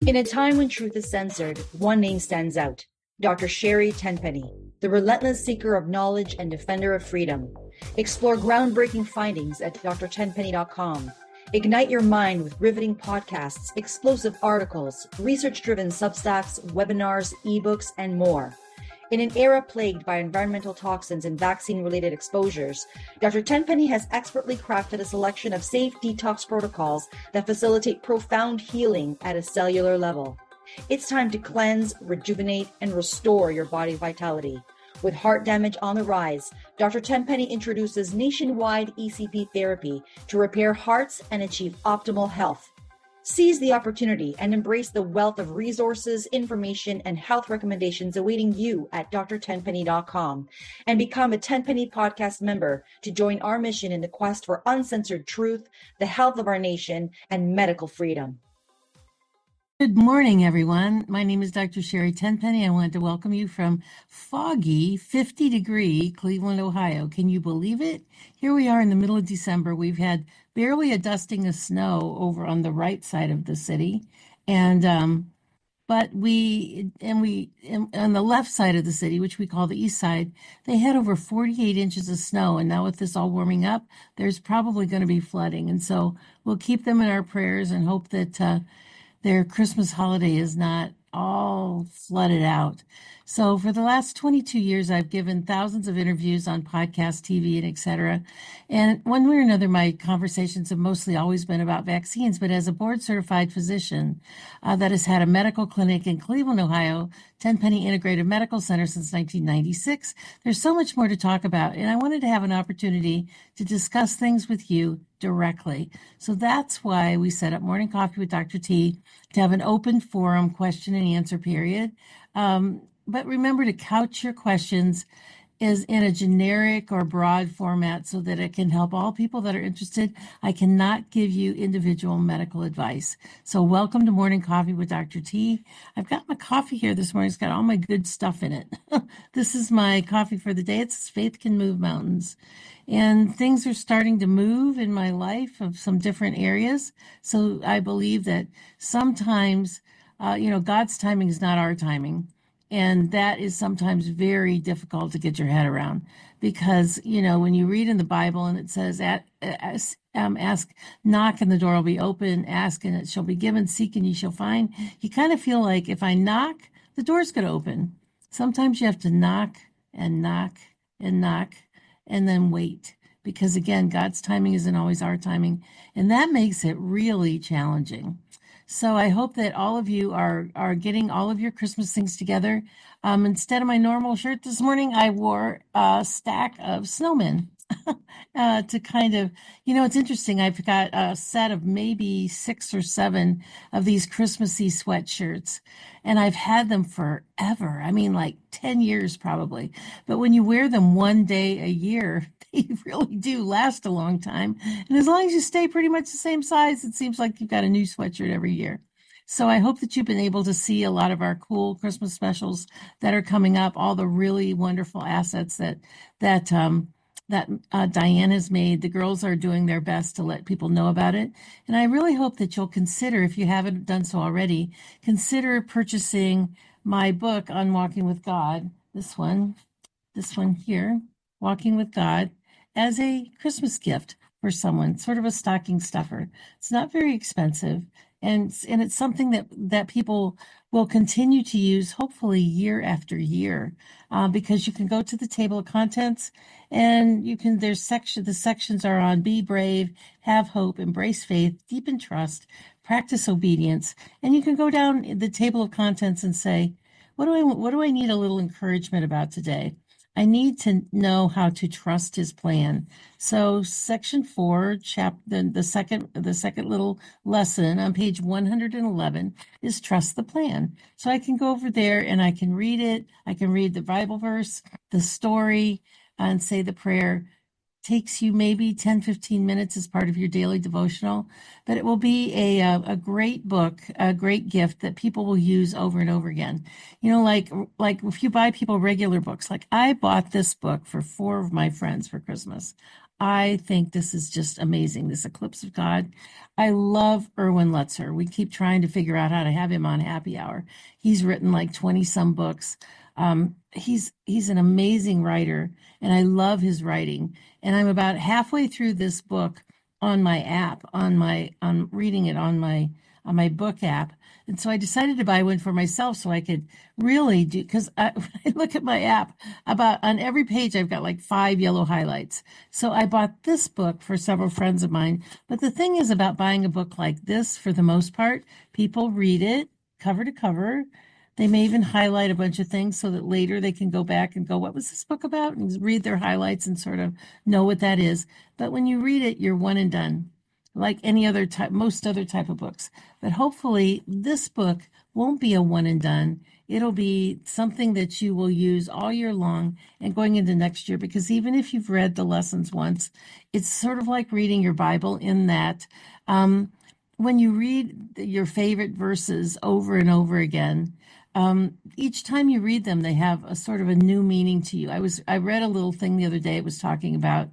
In a time when truth is censored, one name stands out: Dr. Sherry Tenpenny, the relentless seeker of knowledge and defender of freedom. Explore groundbreaking findings at drtenpenny.com. Ignite your mind with riveting podcasts, explosive articles, research-driven Substacks, webinars, ebooks, and more. In an era plagued by environmental toxins and vaccine-related exposures, Dr. Tenpenny has expertly crafted a selection of safe detox protocols that facilitate profound healing at a cellular level. It's time to cleanse, rejuvenate, and restore your body's vitality. With heart damage on the rise, Dr. Tenpenny introduces nationwide ECP therapy to repair hearts and achieve optimal health. Seize the opportunity and embrace the wealth of resources, information, and health recommendations awaiting you at drtenpenny.com, and become a Tenpenny Podcast member to join our mission in the quest for uncensored truth, the health of our nation, and medical freedom. Good morning, everyone. My name is Dr. Sherry Tenpenny. I wanted to welcome you from foggy 50-degree Cleveland, Ohio. Can you believe it? Here we are in the middle of December. We've had barely a dusting of snow over on the right side of the city, and on the left side of the city, which we call the east side, they had over 48 inches of snow. And now with this all warming up, there's probably going to be flooding. And so we'll keep them in our prayers and hope that their Christmas holiday is not all flooded out. So for the last 22 years, I've given thousands of interviews on podcast, TV, and et cetera. And one way or another, my conversations have mostly always been about vaccines. But as a board-certified physician that has had a medical clinic in Cleveland, Ohio, Tenpenny Integrative Medical Center since 1996, there's so much more to talk about. And I wanted to have an opportunity to discuss things with you directly. So that's why we set up Morning Coffee with Dr. T to have an open forum question and answer period. But remember to couch your questions is in a generic or broad format so that it can help all people that are interested. I cannot give you individual medical advice. So welcome to Morning Coffee with Dr. T. I've got my coffee here this morning. It's got all my good stuff in it. This is my coffee for the day. It's Faith Can Move Mountains. And things are starting to move in my life of some different areas. So I believe that sometimes, God's timing is not our timing. And that is sometimes very difficult to get your head around because, when you read in the Bible and it says, ask, knock, and the door will be open, ask, and it shall be given, seek, and ye shall find. You kind of feel like if I knock, the door's going to open. Sometimes you have to knock and knock and knock and then wait because, again, God's timing isn't always our timing. And that makes it really challenging. So I hope that all of you are getting all of your Christmas things together. Instead of my normal shirt this morning, I wore a stack of snowmen to kind of, it's interesting. I've got a set of maybe 6 or 7 of these Christmassy sweatshirts, and I've had them forever. I mean, like 10 years probably. But when you wear them one day a year, they really do last a long time. And as long as you stay pretty much the same size, it seems like you've got a new sweatshirt every year. So I hope that you've been able to see a lot of our cool Christmas specials that are coming up, all the really wonderful assets that Diane has made. The girls are doing their best to let people know about it. And I really hope that you'll consider, if you haven't done so already, consider purchasing my book on Walking with God, this one here, Walking with God, as a Christmas gift for someone, sort of a stocking stuffer. It's not very expensive. And it's something that people will continue to use, hopefully year after year, because you can go to the table of contents and the sections are on be brave, have hope, embrace faith, deepen trust, practice obedience. And you can go down the table of contents and say, what do I need a little encouragement about today? I need to know how to trust his plan. So section 4, the second little lesson on page 111 is trust the plan. So I can go over there and I can read it. I can read the Bible verse, the story, and say the prayer. Takes you maybe 10, 15 minutes as part of your daily devotional, but it will be a great book, a great gift that people will use over and over again. Like if you buy people regular books, like I bought this book for 4 of my friends for Christmas. I think this is just amazing, this Eclipse of God. I love Erwin Lutzer. We keep trying to figure out how to have him on Happy Hour. He's written like 20 some books. He's an amazing writer, and I love his writing. And I'm about halfway through this book on my app, on reading it on my book app. And so I decided to buy one for myself so I could really do, because I, when I look at my app, about on every page I've got like 5 yellow highlights. So I bought this book for several friends of mine. But the thing is about buying a book like this, for the most part, people read it cover to cover. They may even highlight a bunch of things so that later they can go back and go, what was this book about? And read their highlights and sort of know what that is. But when you read it, you're one and done, like any other type, most other type of books. But hopefully this book won't be a one and done. It'll be something that you will use all year long and going into next year, because even if you've read the lessons once, it's sort of like reading your Bible in that when you read your favorite verses over and over again, each time you read them, they have a sort of a new meaning to you. I read a little thing the other day. It was talking about,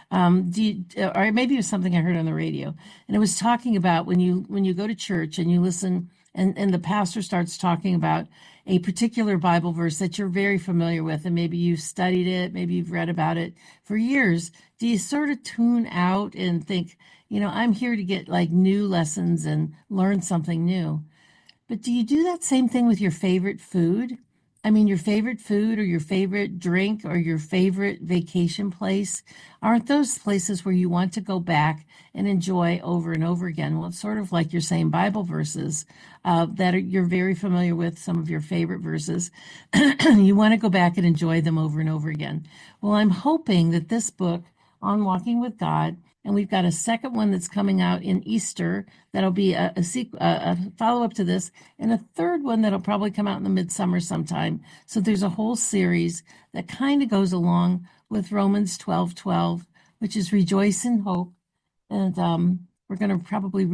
or maybe it was something I heard on the radio, and it was talking about when you go to church and you listen, and the pastor starts talking about a particular Bible verse that you're very familiar with, and maybe you've studied it, maybe you've read about it for years. Do you sort of tune out and think, I'm here to get like new lessons and learn something new? But do you do that same thing with your favorite food? I mean, your favorite food or your favorite drink or your favorite vacation place, aren't those places where you want to go back and enjoy over and over again? Well, it's sort of like your same Bible verses you're very familiar with, some of your favorite verses. You want to go back and enjoy them over and over again. Well, I'm hoping that this book on Walking with God, and we've got a second one that's coming out in Easter that'll be a follow-up to this, and a third one that'll probably come out in the midsummer sometime. So there's a whole series that kind of goes along with Romans 12:12, which is rejoice in hope. And we're going to probably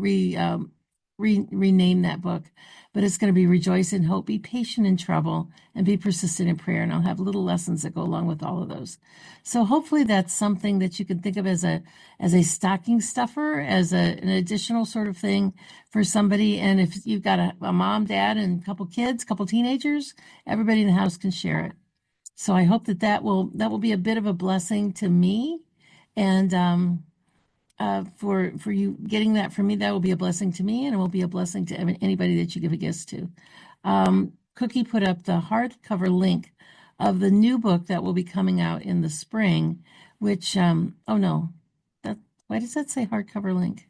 rename that book, but it's going to be Rejoice in Hope, Be Patient in Trouble, and Be Persistent in Prayer. And I'll have little lessons that go along with all of those. So hopefully that's something that you can think of as a stocking stuffer, as an additional sort of thing for somebody. And if you've got a mom, dad, and a couple kids, a couple teenagers, everybody in the house can share it. So I hope that will be a bit of a blessing to me, and for you getting that from me, that will be a blessing to me, and it will be a blessing to anybody that you give a gift to. Cookie put up the hardcover link of the new book that will be coming out in the spring, which, oh no, why does that say hardcover link?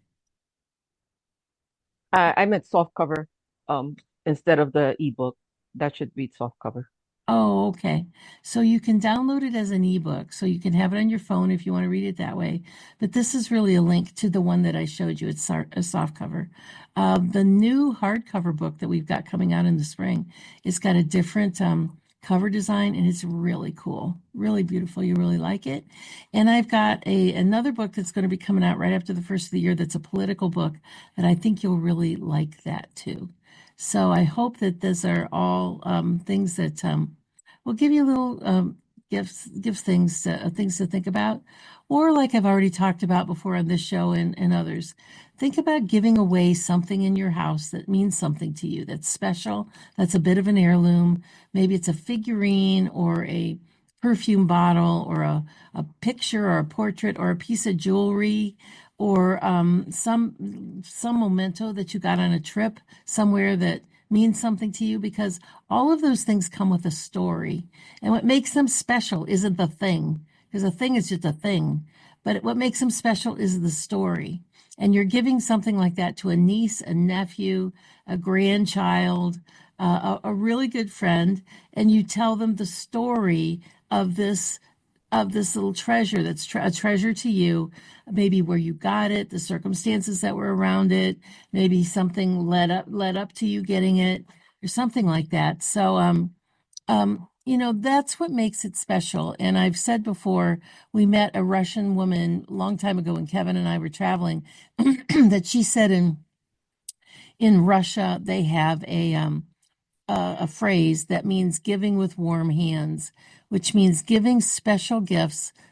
I meant soft cover instead of the ebook. That should be soft cover. Oh, okay. So you can download it as an ebook, so you can have it on your phone if you want to read it that way. But this is really a link to the one that I showed you. It's a soft cover. The new hardcover book that we've got coming out in the spring, it's got a different cover design, and it's really cool, really beautiful. You really like it. And I've got another book that's going to be coming out right after the first of the year that's a political book that I think you'll really like that too. So I hope that those are all things that will give you little gifts, things to think about. Or like I've already talked about before on this show and others, think about giving away something in your house that means something to you, that's special, that's a bit of an heirloom. Maybe it's a figurine or a perfume bottle or a picture or a portrait or a piece of jewelry, or some memento that you got on a trip somewhere that means something to you, because all of those things come with a story. And what makes them special isn't the thing, because a thing is just a thing. But what makes them special is the story. And you're giving something like that to a niece, a nephew, a grandchild, a really good friend, and you tell them the story of this little treasure that's a treasure to you, maybe where you got it, the circumstances that were around it, maybe something led up to you getting it, or something like that. So that's what makes it special. And I've said before, we met a Russian woman a long time ago when Kevin and I were traveling, that she said in Russia they have a phrase that means giving with warm hands, which means giving special gifts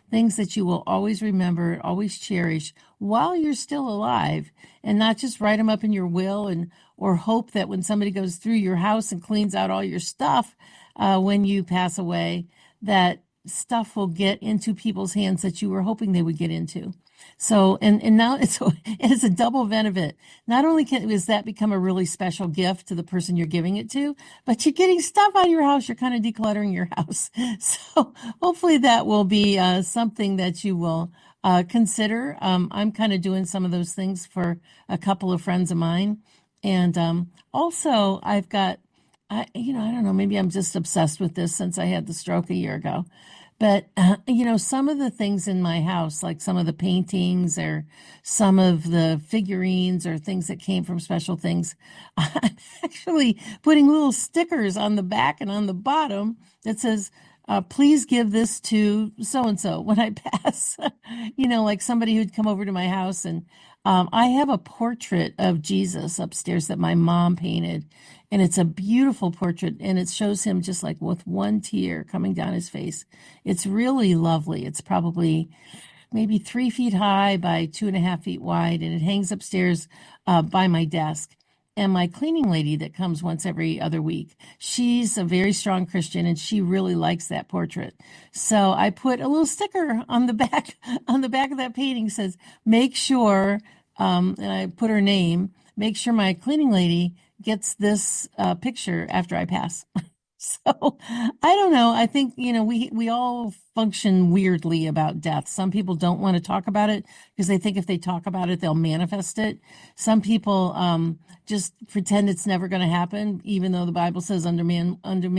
things that you will always remember, always cherish while you're still alive, and not just write them up in your will and or hope that when somebody goes through your house and cleans out all your stuff when you pass away, that stuff will get into people's hands that you were hoping they would get into. So, and now it's a double benefit. Not only does that become a really special gift to the person you're giving it to, but you're getting stuff out of your house. You're kind of decluttering your house. So hopefully that will be something that you will consider. I'm kind of doing some of those things for a couple of friends of mine. And also I've got, I don't know, maybe I'm just obsessed with this since I had the stroke a year ago. But, some of the things in my house, like some of the paintings or some of the figurines or things that came from special things, I'm actually putting little stickers on the back and on the bottom that says, please give this to so-and-so when I pass, like somebody who'd come over to my house. And I have a portrait of Jesus upstairs that my mom painted. And it's a beautiful portrait, and it shows him just like with one tear coming down his face. It's really lovely. It's probably maybe 3 feet high by 2.5 feet wide, and it hangs upstairs by my desk. And my cleaning lady that comes once every other week, she's a very strong Christian, and she really likes that portrait. So I put a little sticker on the back of that painting, says, make sure, and I put her name, make sure my cleaning lady gets this picture after I pass. So I don't know. I think, we all function weirdly about death. Some people don't want to talk about it because they think if they talk about it, they'll manifest it. Some people just pretend it's never going to happen, even though the Bible says under man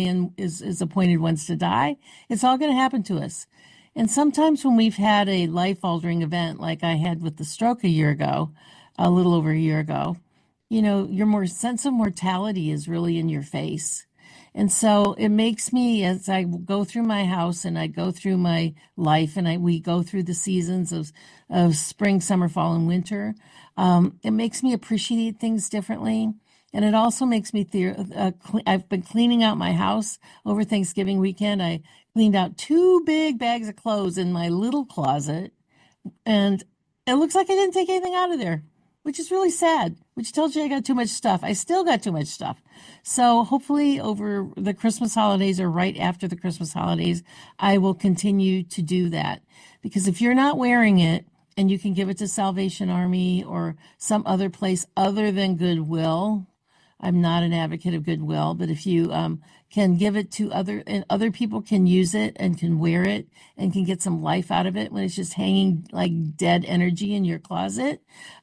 is appointed once to die. It's all going to happen to us. And sometimes when we've had a life-altering event like I had with the stroke a little over a year ago, your sense of mortality is really in your face. And so it makes me, as I go through my house and I go through my life and we go through the seasons of spring, summer, fall, and winter, it makes me appreciate things differently. And it also makes me, I've been cleaning out my house over Thanksgiving weekend. I cleaned out 2 big bags of clothes in my little closet, and it looks like I didn't take anything out of there, which is really sad, which tells you I got too much stuff. I still got too much stuff. So hopefully over the Christmas holidays or right after the Christmas holidays, I will continue to do that. Because if you're not wearing it and you can give it to Salvation Army or some other place other than Goodwill, I'm not an advocate of Goodwill, but if you can give it to other people can use it and can wear it and can get some life out of it when it's just hanging like dead energy in your closet,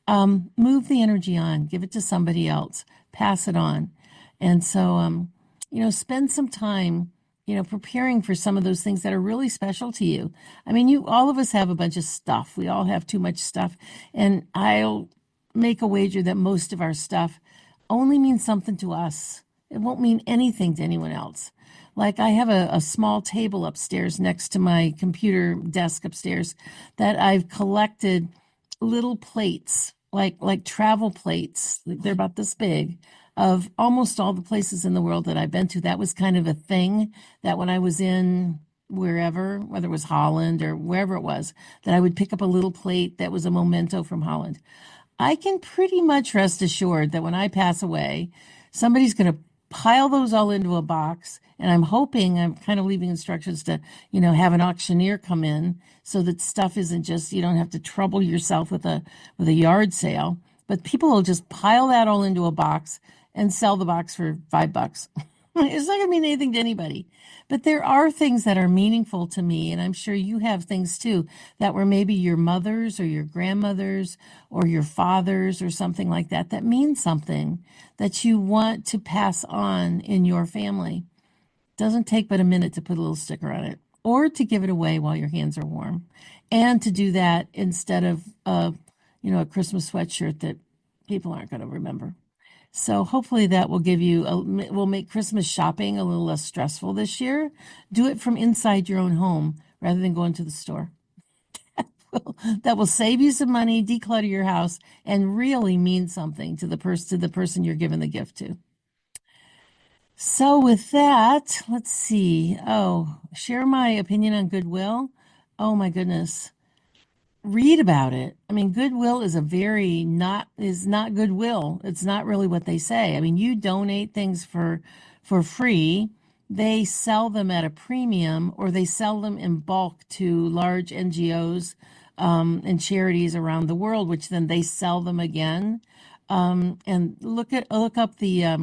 move the energy on, give it to somebody else, pass it on. And so, spend some time, preparing for some of those things that are really special to you. I mean, all of us have a bunch of stuff. We all have too much stuff. And I'll make a wager that most of our stuff only means something to us. It won't mean anything to anyone else. Like I have a small table upstairs next to my computer desk upstairs that I've collected little plates, like travel plates. They're about this big, of almost all the places in the world that I've been to. That was kind of a thing that when I was in wherever, whether it was Holland or wherever it was, that I would pick up a little plate that was a memento from Holland. I can pretty much rest assured that when I pass away, somebody's going to pile those all into a box. And I'm kind of leaving instructions to, have an auctioneer come in so that stuff isn't just, you don't have to trouble yourself with a yard sale. But people will just pile that all into a box and sell the box for $5. It's not going to mean anything to anybody. But there are things that are meaningful to me, and I'm sure you have things too that were maybe your mother's or your grandmother's or your father's or something like that mean something that you want to pass on in your family. It doesn't take but a minute to put a little sticker on it or to give it away while your hands are warm, and to do that instead of a Christmas sweatshirt that people aren't going to remember. So hopefully that will will make Christmas shopping a little less stressful this year. Do it from inside your own home rather than going to the store. That will save you some money, declutter your house, and really mean something to the person you're giving the gift to. So with that, let's see. Share my opinion on Goodwill. Oh my goodness. Read about it. I mean, Goodwill is is not Goodwill. It's not really what they say. I mean, you donate things for free. They sell them at a premium, or they sell them in bulk to large NGOs and charities around the world, which then they sell them again. And look up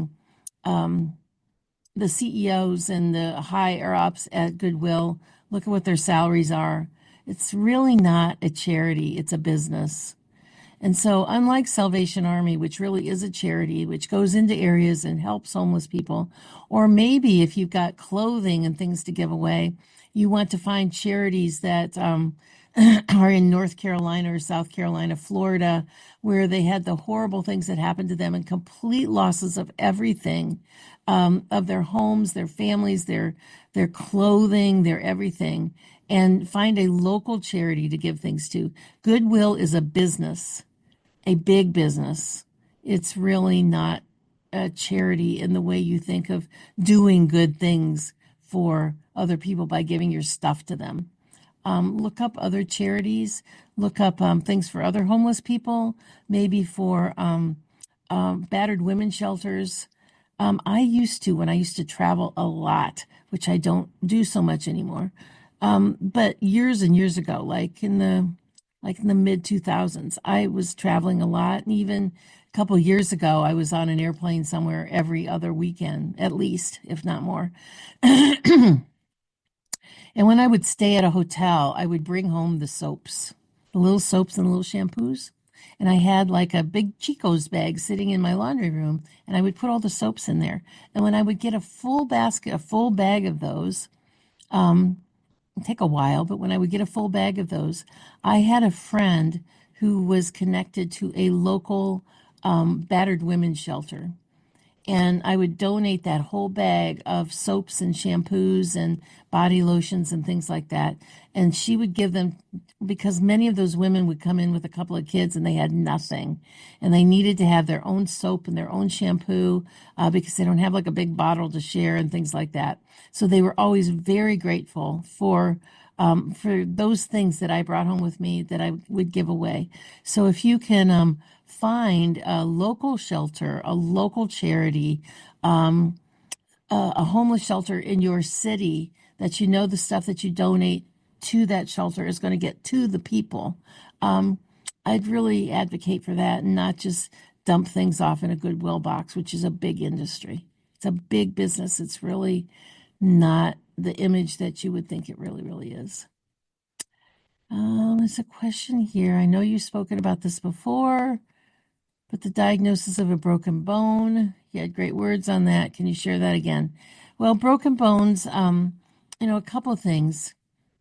the CEOs and the higher ups at Goodwill. Look at what their salaries are. It's really not a charity, it's a business. And so, unlike Salvation Army, which really is a charity, which goes into areas and helps homeless people, or maybe if you've got clothing and things to give away, you want to find charities that are in North Carolina or South Carolina, Florida, where they had the horrible things that happened to them and complete losses of everything, of their homes, their families, their clothing, their everything, and find a local charity to give things to. Goodwill is a business, a big business. It's really not a charity in the way you think of doing good things for other people by giving your stuff to them. Look up other charities, look up things for other homeless people, maybe for battered women shelters. When I used to travel a lot, which I don't do so much anymore. But years and years ago, like in the mid 2000s, I was traveling a lot. And even a couple of years ago, I was on an airplane somewhere every other weekend, at least, if not more. And when I would stay at a hotel, I would bring home the soaps, the little soaps and little shampoos. And I had like a big Chico's bag sitting in my laundry room, and I would put all the soaps in there. And when I would get a full bag of those, it'd take a while, but when I would get a full bag of those, I had a friend who was connected to a local battered women's shelter, and I would donate that whole bag of soaps and shampoos and body lotions and things like that. And she would give them, because many of those women would come in with a couple of kids and they had nothing, and they needed to have their own soap and their own shampoo because they don't have like a big bottle to share and things like that. So they were always very grateful for those things that I brought home with me that I would give away. So if you can find a local shelter, a local charity, a homeless shelter in your city that you know the stuff that you donate to that shelter is going to get to the people, I'd really advocate for that and not just dump things off in a Goodwill box, which is a big industry. It's a big business. It's really not the image that you would think it really, really is. There's a question here. I know you've spoken about this before, but the diagnosis of a broken bone, you had great words on that. Can you share that again? Well, broken bones, a couple of things.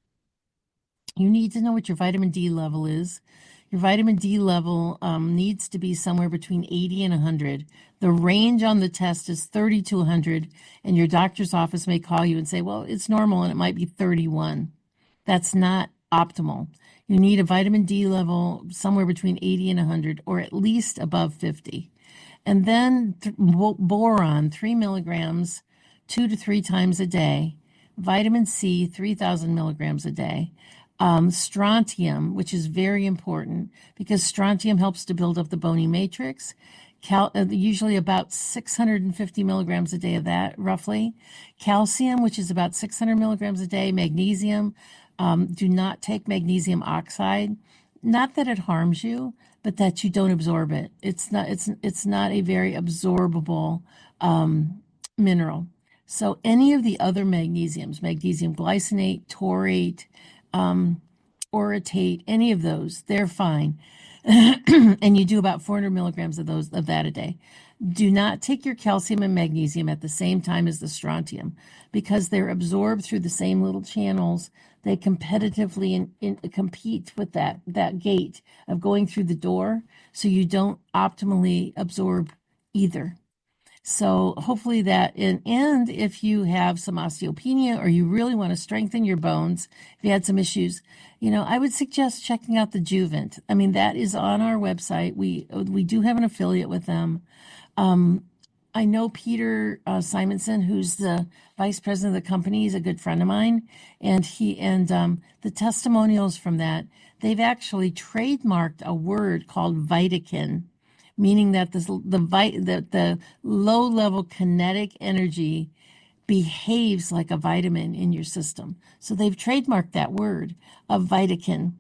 You need to know what your vitamin D level is. Your vitamin D level needs to be somewhere between 80 and 100. The range on the test is 30 to 100, and your doctor's office may call you and say, well, it's normal, and it might be 31. That's not optimal. You need a vitamin D level somewhere between 80 and 100, or at least above 50. And then boron, 3 milligrams, 2 to 3 times a day. Vitamin C, 3,000 milligrams a day. Strontium, which is very important because strontium helps to build up the bony matrix. Usually about 650 milligrams a day of that, roughly. Calcium, which is about 600 milligrams a day. Magnesium. Do not take magnesium oxide. Not that it harms you, but that you don't absorb it. It's not a very absorbable mineral. So any of the other magnesiums, magnesium glycinate, taurate, orotate, any of those, they're fine. And you do about 400 milligrams of that a day. Do not take your calcium and magnesium at the same time as the strontium because they're absorbed through the same little channels. They competitively compete with that gate of going through the door, so you don't optimally absorb either. So hopefully that, and if you have some osteopenia or you really want to strengthen your bones, if you had some issues, I would suggest checking out the Juvent. I mean, that is on our website. We do have an affiliate with them. I know Peter Simonson, who's the vice president of the company. He's a good friend of mine, and the testimonials from that, they've actually trademarked a word called Vitakin, meaning that the low level kinetic energy behaves like a vitamin in your system. So they've trademarked that word of Vitakin.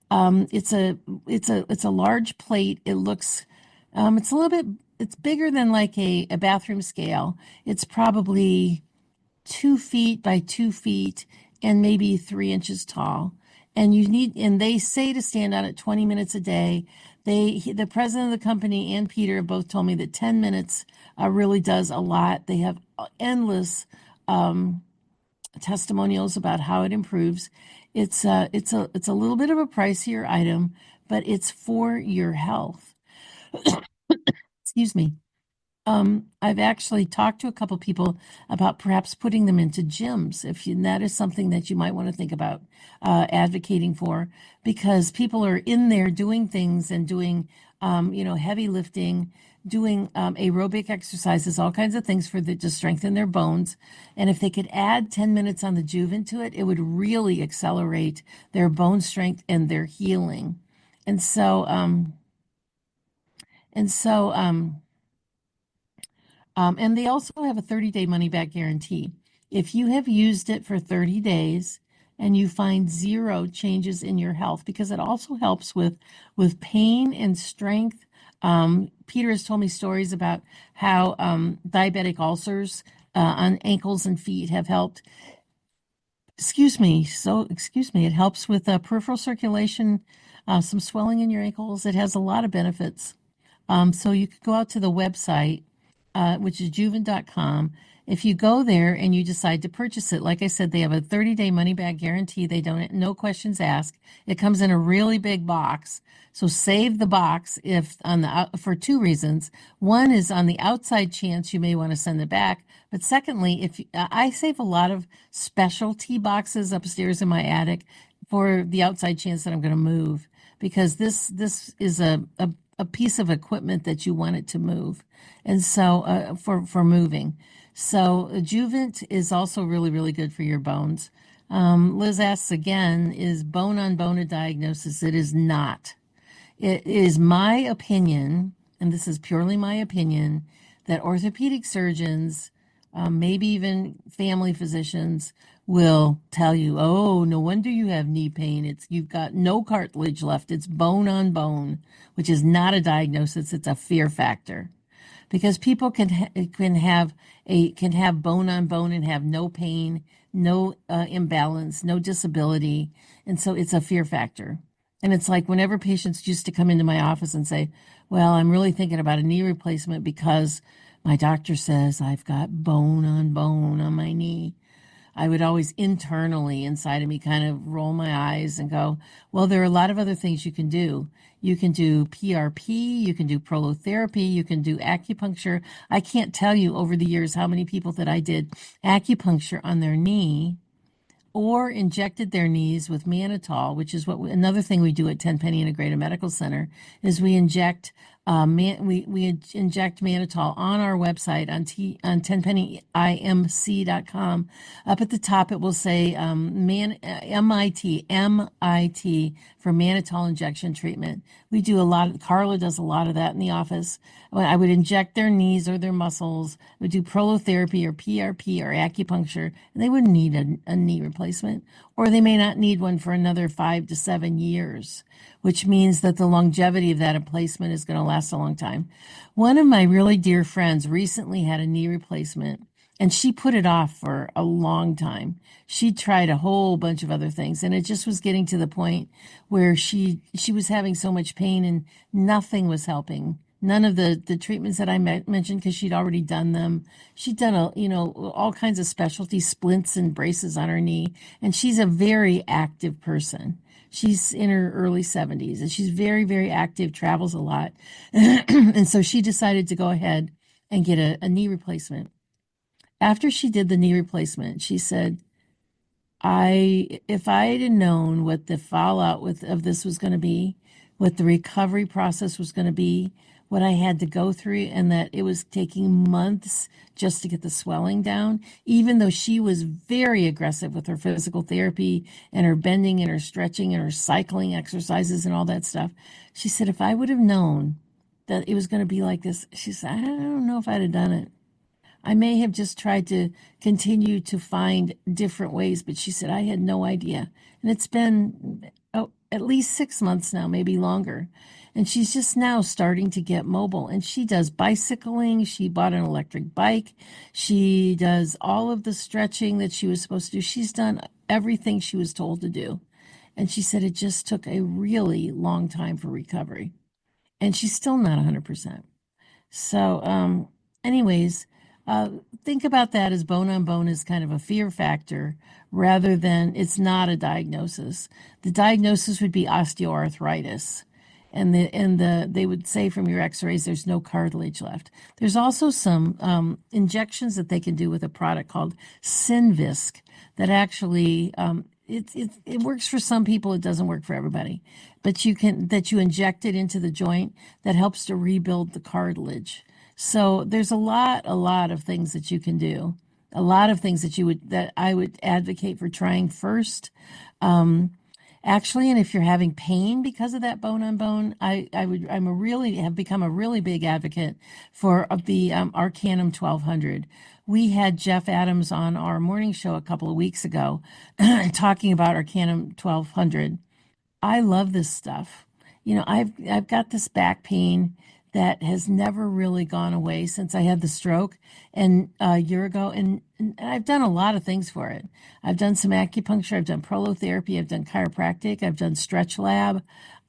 It's a large plate. It looks, it's a little bit, it's bigger than like a bathroom scale. It's probably 2 feet by 2 feet and maybe 3 inches tall. And they say to stand on it 20 minutes a day. The president of the company and Peter have both told me that 10 minutes really does a lot. They have endless testimonials about how it improves. It's a little bit of a pricier item, but it's for your health. Excuse me. I've actually talked to a couple people about perhaps putting them into gyms, that is something that you might want to think about advocating for, because people are in there doing things and doing, heavy lifting, doing aerobic exercises, all kinds of things to strengthen their bones. And if they could add 10 minutes on the Juvent to it, it would really accelerate their bone strength and their healing. And so, and they also have a 30-day money-back guarantee. If you have used it for 30 days and you find zero changes in your health, because it also helps with pain and strength. Peter has told me stories about how diabetic ulcers on ankles and feet have helped. Excuse me. It helps with peripheral circulation, some swelling in your ankles. It has a lot of benefits. So you could go out to the website, which is juvent.com. If you go there and you decide to purchase it, like I said, they have a 30-day money-back guarantee. They don't, no questions asked. It comes in a really big box. So save the box for two reasons. One is on the outside chance you may want to send it back. But secondly, I save a lot of specialty boxes upstairs in my attic for the outside chance that I'm going to move, because this is a piece of equipment that you want it to move. And so for moving. So Juvent is also really, really good for your bones. Liz asks again, is bone on bone a diagnosis? It is not. It is my opinion, and this is purely my opinion, that orthopedic surgeons, maybe even family physicians, will tell you, oh, no wonder you have knee pain. You've got no cartilage left. It's bone on bone, which is not a diagnosis. It's a fear factor, because people can have bone on bone and have no pain, no imbalance, no disability, and so it's a fear factor. And it's like whenever patients used to come into my office and say, well, I'm really thinking about a knee replacement because my doctor says I've got bone on my knee, I would always internally inside of me kind of roll my eyes and go, well, there are a lot of other things you can do. You can do PRP, you can do prolotherapy, you can do acupuncture. I can't tell you over the years how many people that I did acupuncture on their knee or injected their knees with mannitol, which is another thing we do at Tenpenny Integrated Medical Center, is we inject inject mannitol on our website on tenpennyimc.com. Up at the top, it will say MIT for mannitol injection treatment. We do a lot. Carla does a lot of that in the office. I would inject their knees or their muscles. We do prolotherapy or PRP or acupuncture, and they wouldn't need a knee replacement, or they may not need one for another 5 to 7 years, which means that the longevity of that replacement is going to last a long time. One of my really dear friends recently had a knee replacement, and she put it off for a long time. She tried a whole bunch of other things, and it just was getting to the point where she was having so much pain and nothing was helping. None of the treatments that I mentioned, because she'd already done them. She'd done all kinds of specialty splints and braces on her knee, and she's a very active person. She's in her early 70s, and she's very, very active, travels a lot. And so she decided to go ahead and get a knee replacement. After she did the knee replacement, she said, if I had known what the fallout of this was going to be, what the recovery process was going to be, what I had to go through and that it was taking months just to get the swelling down, even though she was very aggressive with her physical therapy and her bending and her stretching and her cycling exercises and all that stuff. She said, if I would have known that it was going to be like this, she said, I don't know if I'd have done it. I may have just tried to continue to find different ways, but she said, I had no idea. And it's been at least 6 months now, maybe longer. And she's just now starting to get mobile. And she does bicycling. She bought an electric bike. She does all of the stretching that she was supposed to do. She's done everything she was told to do. And she said it just took a really long time for recovery. And she's still not 100%. So, anyways, think about that as bone on bone is kind of a fear factor rather than it's not a diagnosis. The diagnosis would be osteoarthritis. And they would say from your x-rays there's no cartilage left. There's also some injections that they can do with a product called Synvisc that actually it works for some people. It doesn't work for everybody, but you inject it into the joint that helps to rebuild the cartilage. So there's a lot of things that you can do, a lot of things that I would advocate for trying first. Actually, and if you're having pain because of that bone on bone, I have become a really big advocate for the Arcanum 1200. We had Jeff Adams on our morning show a couple of weeks ago talking about Arcanum 1200. I love this stuff. I've got this back pain that has never really gone away since I had the stroke and a year ago. And I've done a lot of things for it. I've done some acupuncture. I've done prolotherapy. I've done chiropractic. I've done stretch lab.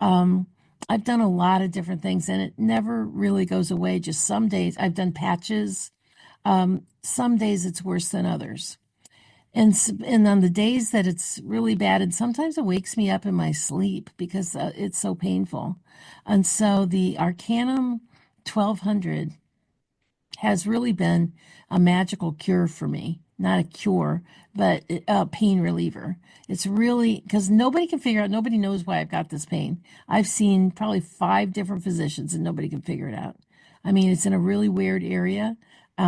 I've done a lot of different things and it never really goes away. Just some days I've done patches. Some days it's worse than others. And on the days that it's really bad, and sometimes it wakes me up in my sleep because it's so painful. And so the Arcanum 1200 has really been a magical cure for me. Not a cure, but a pain reliever. It's really, because nobody can figure out, nobody knows why I've got this pain. I've seen probably 5 different physicians and nobody can figure it out. I mean, it's in a really weird area.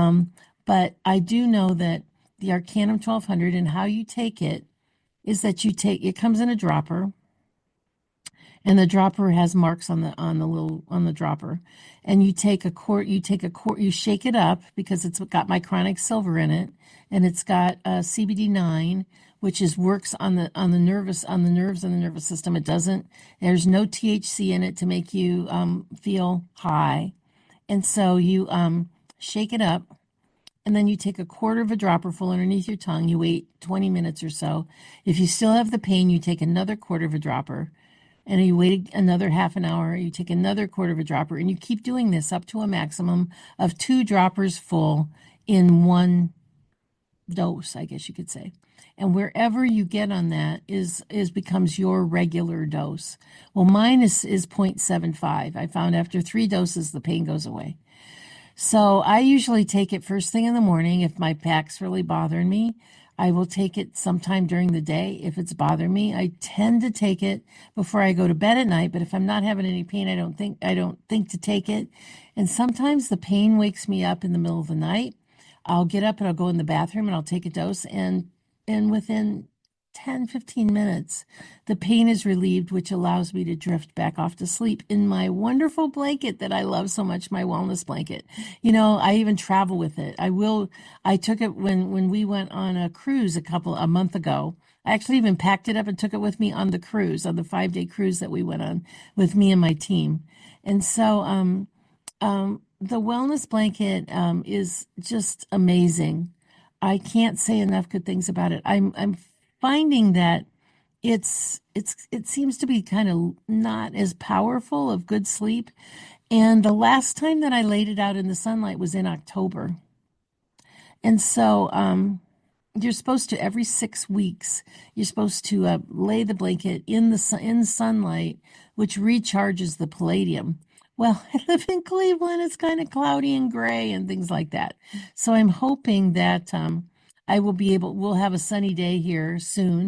But I do know that the Arcanum 1200 and how you take it is that it comes in a dropper, and the dropper has marks on the dropper, and you shake it up because it's got mycronic silver in it, and it's got CBD9, which works on the nerves and the nervous system. There's no THC in it to make you feel high, and so you shake it up. And then you take a quarter of a dropper full underneath your tongue. You wait 20 minutes or so. If you still have the pain, you take another quarter of a dropper. And you wait another half an hour. You take another quarter of a dropper. And you keep doing this up to a maximum of 2 droppers full in one dose, I guess you could say. And wherever you get on that becomes your regular dose. Well, mine is 0.75. I found after 3 doses, the pain goes away. So I usually take it first thing in the morning. If my back's really bothering me, I will take it sometime during the day if it's bothering me. I tend to take it before I go to bed at night, but if I'm not having any pain, I don't think to take it. And sometimes the pain wakes me up in the middle of the night. I'll get up and I'll go in the bathroom and I'll take a dose, and within 10, 15 minutes, the pain is relieved, which allows me to drift back off to sleep in my wonderful blanket that I love so much, my wellness blanket. I even travel with it. I took it when we went on a cruise a month ago. I actually even packed it up and took it with me on the cruise, on the 5-day cruise that we went on with me and my team. And so, the wellness blanket, is just amazing. I can't say enough good things about it. I'm finding that it seems to be kind of not as powerful of good sleep. And the last time that I laid it out in the sunlight was in October. And so you're supposed to, every 6 weeks, you're supposed to lay the blanket in sunlight, which recharges the palladium. Well, I live in Cleveland. It's kind of cloudy and gray and things like that. So I'm hoping that we'll have a sunny day here soon,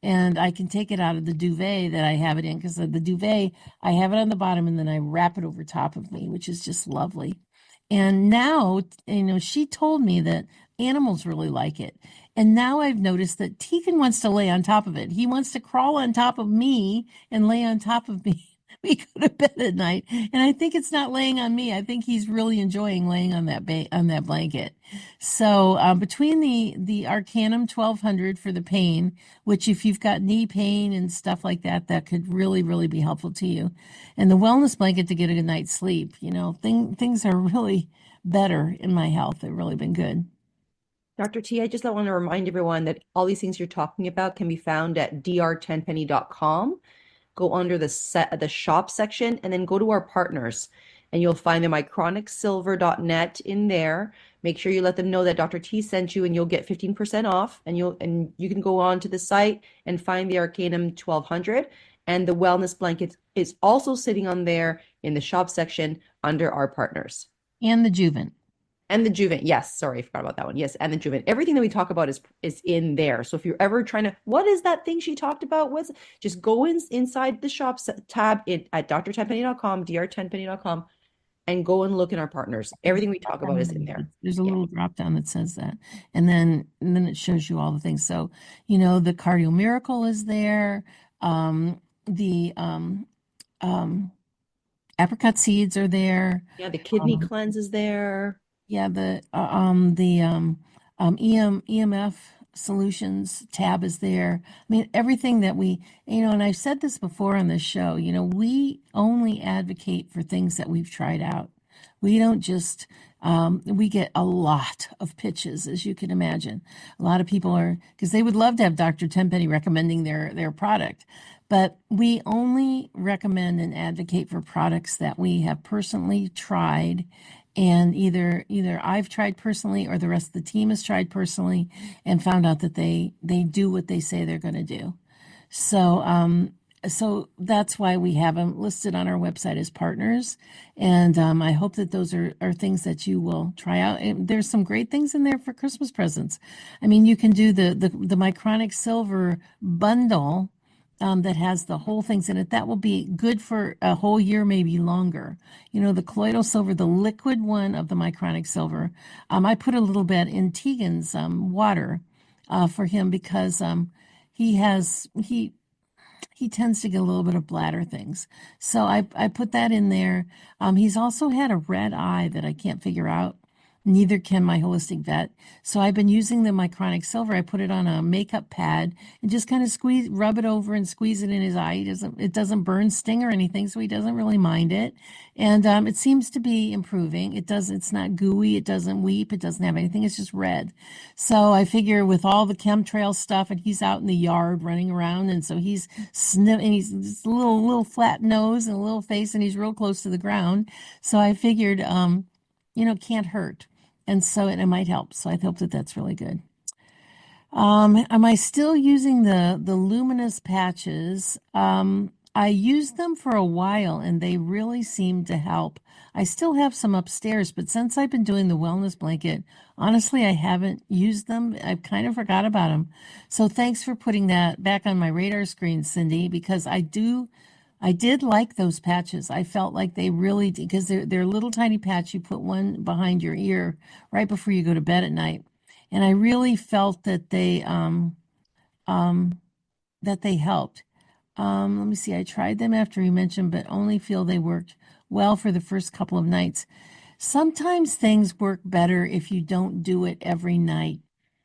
and I can take it out of the duvet that I have it in, because the duvet, I have it on the bottom and then I wrap it over top of me, which is just lovely. And now, she told me that animals really like it. And now I've noticed that Tegan wants to lay on top of it. He wants to crawl on top of me and lay on top of me. We go to bed at night, and I think it's not laying on me. I think he's really enjoying laying on that on that blanket. So between the Arcanum 1200 for the pain, which if you've got knee pain and stuff like that, that could really, really be helpful to you, and the wellness blanket to get a good night's sleep, things are really better in my health. They've really been good. Dr. T, I just want to remind everyone that all these things you're talking about can be found at dr10penny.com. Go under the shop section and then go to our partners, and you'll find the mychronicsilver.net in there. Make sure you let them know that Dr. T sent you, and you'll get 15% off. And you can go on to the site and find the Arcanum 1200, and the wellness blanket is also sitting on there in the shop section under our partners. And the Juvent. And the Juvent, yes, sorry, I forgot about that one. Yes, and the Juvent. Everything that we talk about is in there. So if you're ever trying to, what is that thing she talked about? Just go inside the shops tab at dr10penny.com, dr10penny.com, and go and look in our partners. Everything we talk about is in there. There's a little drop down that says that, and then it shows you all the things. So the Cardio Miracle is there. The apricot seeds are there. Yeah, the kidney cleanse is there. Yeah, the EMF solutions tab is there. I mean, everything that we, and I've said this before on this show, we only advocate for things that we've tried out. We don't just, we get a lot of pitches, as you can imagine. A lot of people because they would love to have Dr. Tenpenny recommending their product, but we only recommend and advocate for products that we have personally tried, and either I've tried personally or the rest of the team has tried personally and found out that they do what they say they're going to do. So that's why we have them listed on our website as partners. And I hope that those are things that you will try out. And there's some great things in there for Christmas presents. I mean, you can do the Mychronic Silver bundle that has the whole things in it. That will be good for a whole year, maybe longer. The colloidal silver, the liquid one of the Mychronic Silver, I put a little bit in Tegan's water for him, because he tends to get a little bit of bladder things. So I put that in there. He's also had a red eye that I can't figure out. Neither can my holistic vet. So I've been using the Mychronic Silver. I put it on a makeup pad and just kind of rub it over and squeeze it in his eye. It doesn't burn, sting, or anything, so he doesn't really mind it. And it seems to be improving. It's not gooey. It doesn't weep. It doesn't have anything. It's just red. So I figure with all the chemtrail stuff, and he's out in the yard running around, and so he's sniffing, and he's just a little flat nose and a little face, and he's real close to the ground. So I figured, can't hurt. And so it might help. So I hope that that's really good. Am I still using the luminous patches? I used them for a while and they really seemed to help. I still have some upstairs, but since I've been doing the wellness blanket, honestly, I haven't used them. I've kind of forgot about them. So thanks for putting that back on my radar screen, Cindy, because I did like those patches. I felt like they really, because they're a little tiny patch. You put one behind your ear right before you go to bed at night. And I really felt that they helped. Let me see. I tried them after you mentioned, but only feel they worked well for the first couple of nights. Sometimes things work better if you don't do it every night.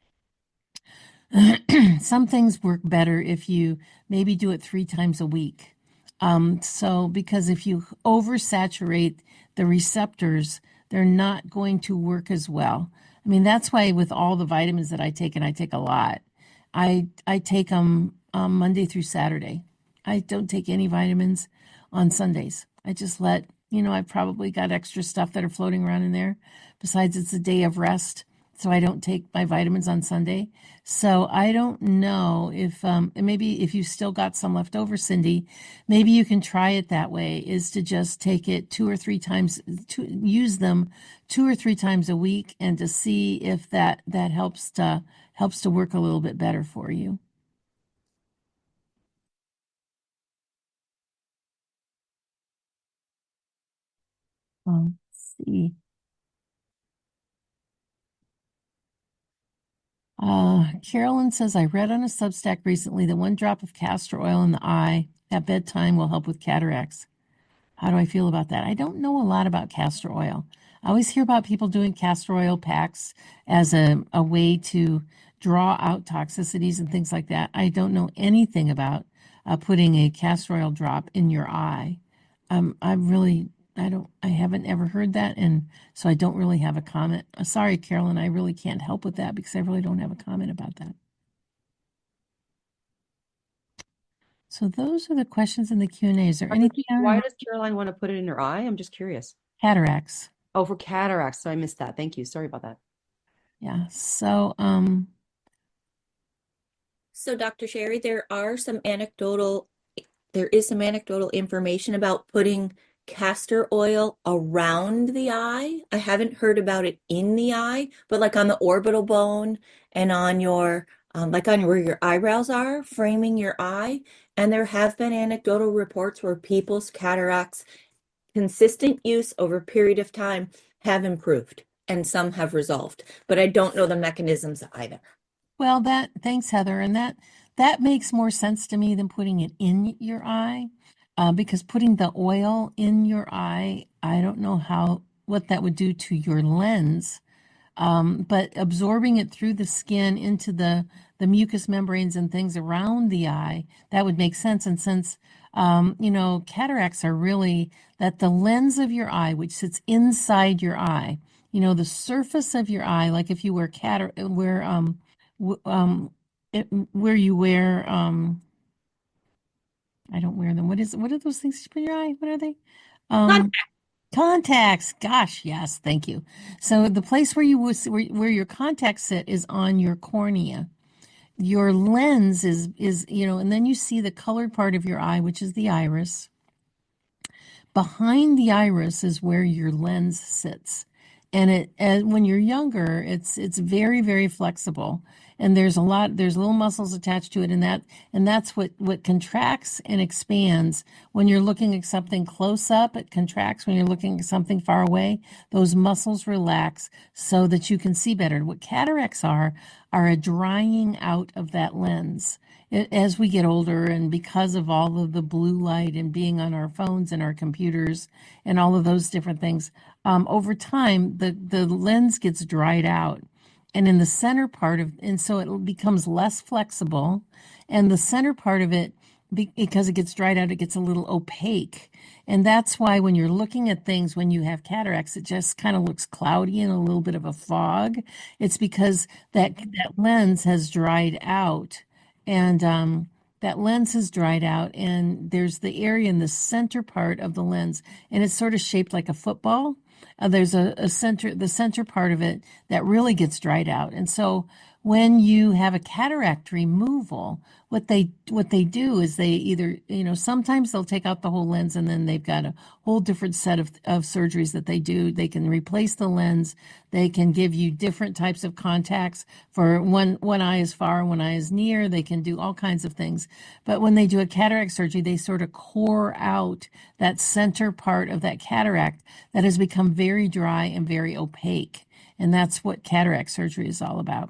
Some things work better if you maybe do it 3 times a week. Because if you oversaturate the receptors, they're not going to work as well. I mean, that's why with all the vitamins that I take, and I take a lot, I take them Monday through Saturday. I don't take any vitamins on Sundays. I just I've probably got extra stuff that are floating around in there. Besides, it's a day of rest, so I don't take my vitamins on Sunday. So I don't know if, maybe if you still got some left over, Cindy, maybe you can try it that way, is to just take it 2 or 3 times, use them 2 or 3 times a week, and to see if that helps to work a little bit better for you. Let's see. Carolyn says, I read on a Substack recently that 1 drop of castor oil in the eye at bedtime will help with cataracts. How do I feel about that? I don't know a lot about castor oil. I always hear about people doing castor oil packs as a way to draw out toxicities and things like that. I don't know anything about putting a castor oil drop in your eye. I haven't ever heard that, and so I don't really have a comment. Sorry, Carolyn, I really can't help with that because I really don't have a comment about that. So those are the questions in the Q&A. Is there anything? Why does Caroline want to put it in her eye? I'm just curious. Cataracts. Oh, for cataracts. So I missed that. Thank you. Sorry about that. Yeah. So, Dr. Sherry, there is some anecdotal information about putting castor oil around the eye. I haven't heard about it in the eye, but like on the orbital bone and on your like on where your eyebrows are, framing your eye. And there have been anecdotal reports where people's cataracts, consistent use over a period of time, have improved and some have resolved. But I don't know the mechanisms either. Well, thanks, Heather. And that makes more sense to me than putting it in your eye, because putting the oil in your eye, I don't know what that would do to your lens. But absorbing it through the skin into the mucous membranes and things around the eye, that would make sense. And since, cataracts are really that the lens of your eye, which sits inside your eye, the surface of your eye, like if you wear where you wear, I don't wear them. What are those things you put in your eye? What are they? Contacts. Gosh, yes, thank you. So the place where where your contacts sit is on your cornea. Your lens is, and then you see the colored part of your eye, which is the iris. Behind the iris is where your lens sits. And when you're younger, it's very, very flexible. And there's little muscles attached to it, and that's what contracts and expands. When you're looking at something close up, it contracts. When you're looking at something far away, those muscles relax so that you can see better. What cataracts are a drying out of that lens. As we get older, and because of all of the blue light and being on our phones and our computers and all of those different things, over time, the lens gets dried out. And in the center part and so it becomes less flexible. And the center part of it, because it gets dried out, it gets a little opaque. And that's why when you're looking at things, when you have cataracts, it just kind of looks cloudy and a little bit of a fog. It's because that lens has dried out. And that lens has dried out, and there's the area in the center part of the lens, and it's sort of shaped like a football. There's the center part of it that really gets dried out. And so when you have a cataract removal, what they do is they either, sometimes they'll take out the whole lens, and then they've got a whole different set of surgeries that they do. They can replace the lens. They can give you different types of contacts for one eye is far, one eye is near. They can do all kinds of things. But when they do a cataract surgery, they sort of core out that center part of that cataract that has become very dry and very opaque. And that's what cataract surgery is all about.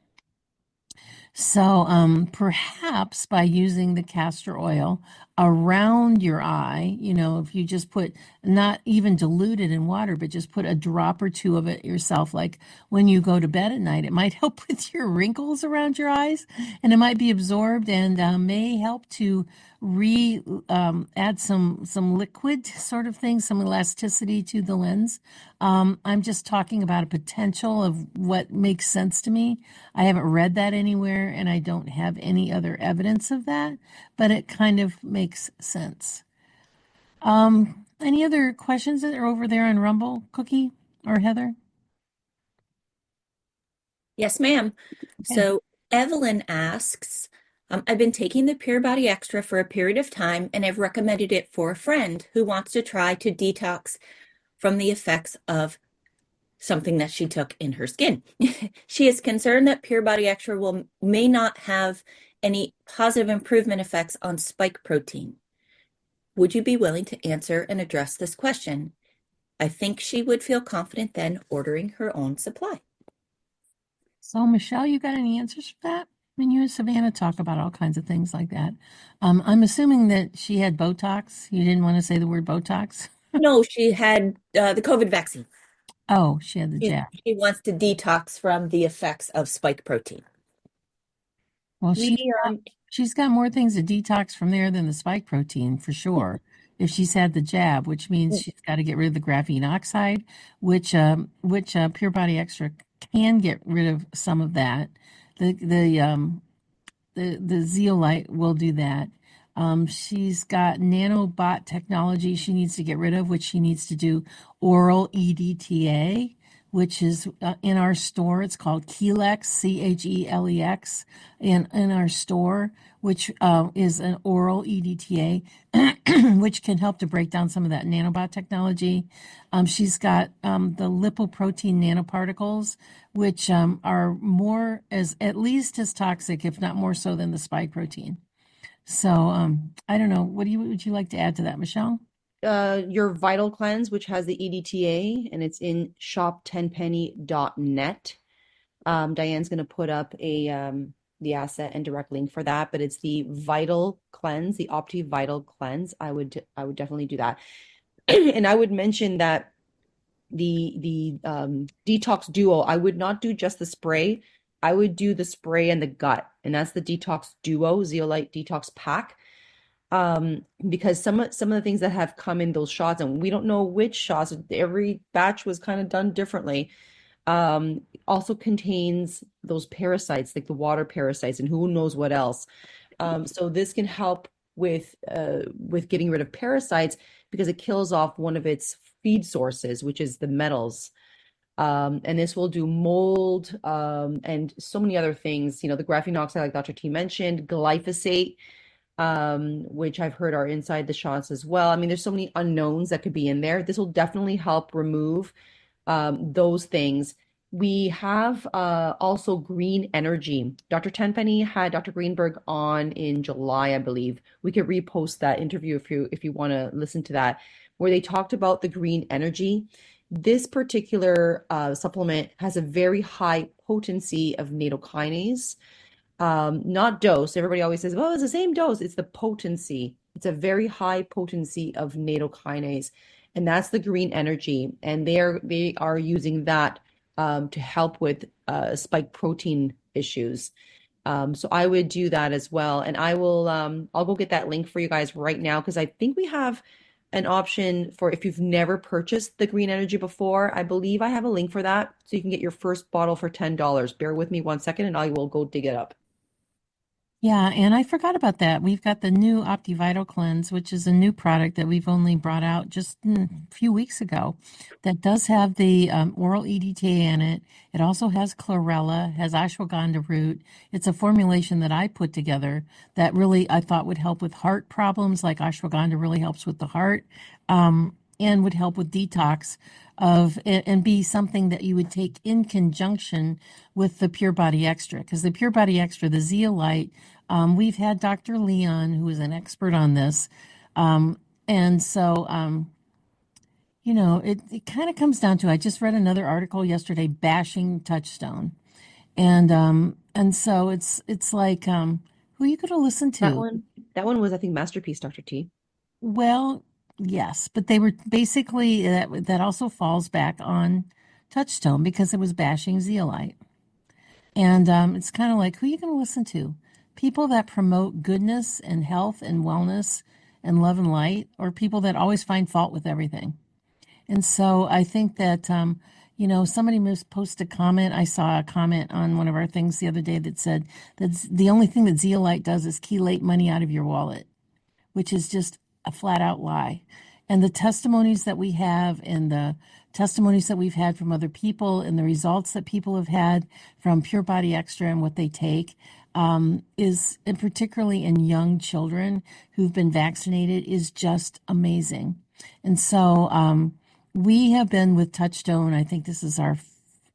So perhaps by using the castor oil around your eye, if you just put, not even dilute it in water, but just put a drop or two of it yourself, like when you go to bed at night, it might help with your wrinkles around your eyes, and it might be absorbed and may help to add some liquid sort of thing, some elasticity to the lens. I'm just talking about a potential of what makes sense to me. I haven't read that anywhere, and I don't have any other evidence of that, but it kind of makes sense. Any other questions that are over there on Rumble, Cookie or Heather? Yes, ma'am. Okay. So Evelyn asks, I've been taking the Pure Body Extra for a period of time, and I've recommended it for a friend who wants to try to detox from the effects of something that she took in her skin. She is concerned that Pure Body Extra may not have any positive improvement effects on spike protein. Would you be willing to answer and address this question? I think she would feel confident then ordering her own supply. So, Michelle, you got any answers for that? I mean, you and Savannah talk about all kinds of things like that. I'm assuming that she had Botox. You didn't want to say the word Botox? No, she had the COVID vaccine. Oh, she had the She, jab. she wants to detox from the effects of spike protein. Well, We she's got more things to detox from there than the spike protein for sure. If she's had the jab, which means she's got to get rid of the graphene oxide, which Pure Body Extra can get rid of some of that. The zeolite will do that. She's got nanobot technology she needs to get rid of, which she needs to do oral EDTA, which is in our store. It's called Chelex, Chelex, in our store, which is an oral EDTA, which can help to break down some of that nanobot technology. She's got the lipoprotein nanoparticles, which are more as at least as toxic, if not more so, than the spike protein. So I don't know. Would you like to add to that, Michelle? Your Vital Cleanse, which has the EDTA, and it's in shop10penny.net. Diane's going to put up the asset and direct link for that, but it's the Vital Cleanse, the Opti Vital Cleanse. I would definitely do that. And I would mention that the Detox Duo, I would not do just the spray. I would do the spray and the gut, and that's the Detox Duo Zeolite Detox Pack. Because some of the things that have come in those shots, and we don't know which shots, every batch was kind of done differently, also contains those parasites, like the water parasites, and who knows what else. So this can help with getting rid of parasites because it kills off one of its feed sources, which is the metals. And this will do mold, and so many other things. You know, the graphene oxide, like Dr. T mentioned, glyphosate, which I've heard are inside the shots as well. I mean, there's so many unknowns that could be in there. This will definitely help remove those things. We have also green energy. Dr. Tenpenny had Dr. Greenberg on in July, I believe. We could repost that interview if you want to listen to that, where they talked about the green energy. This particular supplement has a very high potency of nattokinase. Not dose. Everybody always says, well, it's the same dose. It's the potency. It's a very high potency of nattokinase, and that's the green energy. And they are using that to help with spike protein issues. So I would do that as well. And I'll go get that link for you guys right now, because I think we have an option for if you've never purchased the green energy before. I believe I have a link for that. So you can get your first bottle for $10. Bear with me 1 second and I will go dig it up. Yeah, and I forgot about that. We've got the new OptiVital Cleanse, which is a new product that we've only brought out just a few weeks ago, that does have the oral EDTA in it. It also has chlorella, has ashwagandha root. It's a formulation that I put together that really I thought would help with heart problems, like ashwagandha really helps with the heart, and would help with detox and be something that you would take in conjunction with the Pure Body Extra, because the Pure Body Extra, the zeolite, we've had Dr. Leon, who is an expert on this, and so it kind of comes down to, I just read another article yesterday bashing Touchstone, and so it's like, who are you going to listen to? That one was, I think, Masterpiece, Dr. T. Well, yes, but they were basically that also falls back on Touchstone because it was bashing zeolite. And it's kind of like, who are you going to listen to? People that promote goodness and health and wellness and love and light, or people that always find fault with everything? And so I think that, somebody must post a comment. I saw a comment on one of our things the other day that said that the only thing that zeolite does is chelate money out of your wallet, which is just a flat out lie. And the testimonies that we have, and the testimonies that we've had from other people, and the results that people have had from Pure Body Extra and what they take, and particularly in young children who've been vaccinated, is just amazing. And so we have been with Touchstone. I think this is our